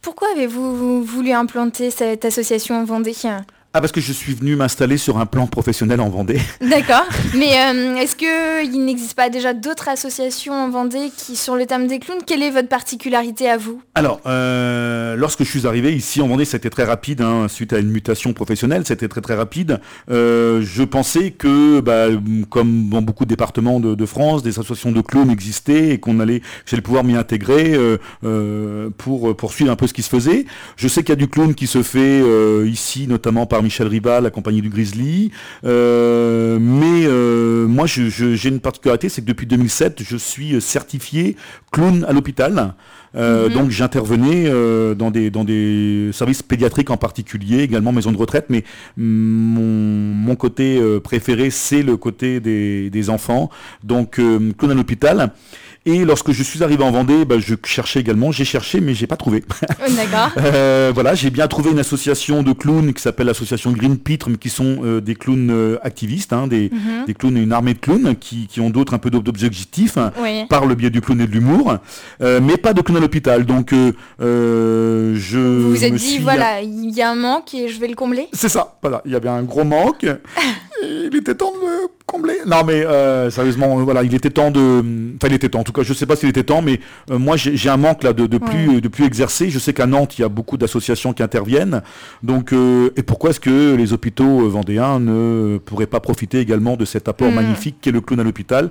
pourquoi avez-vous voulu implanter cette association en Vendée ? Ah, parce que je suis venu m'installer sur un plan professionnel en Vendée. D'accord. Mais est-ce qu'il n'existe pas déjà d'autres associations en Vendée qui sur le thème des clowns ? Quelle est votre particularité à vous ? Alors, lorsque je suis arrivé ici en Vendée, c'était très rapide, suite à une mutation professionnelle, c'était très très rapide. Je pensais que, comme dans beaucoup de départements de France, des associations de clowns existaient et j'allais pouvoir m'y intégrer pour poursuivre un peu ce qui se faisait. Je sais qu'il y a du clown qui se fait ici, notamment par Michel Ribal, la compagnie du Grizzly. Mais moi, j'ai une particularité, c'est que depuis 2007, je suis certifié clown à l'hôpital. Donc j'intervenais dans des services pédiatriques en particulier, également maisons de retraite, mais mon côté préféré, c'est le côté des enfants. Donc clown à l'hôpital. Et lorsque je suis arrivé en Vendée, j'ai cherché, mais j'ai pas trouvé. D'accord. Voilà, j'ai bien trouvé une association de clowns qui s'appelle l'association Green Pitre, mais qui sont des clowns activistes, des clowns, une armée de clowns qui ont un peu d'autres objectifs, par le biais du clown et de l'humour, mais pas de clown à l'hôpital. Donc, vous vous êtes dit, voilà, il y a un manque et je vais le combler. C'est ça, voilà, il y avait un gros manque. Il était temps de le combler. Non mais sérieusement, voilà, il était temps. En tout cas, je sais pas s'il était temps, mais moi j'ai un manque là de plus exercer. Je sais qu'à Nantes, il y a beaucoup d'associations qui interviennent. Donc, et pourquoi est-ce que les hôpitaux vendéens ne pourraient pas profiter également de cet apport magnifique qu'est le clown à l'hôpital ?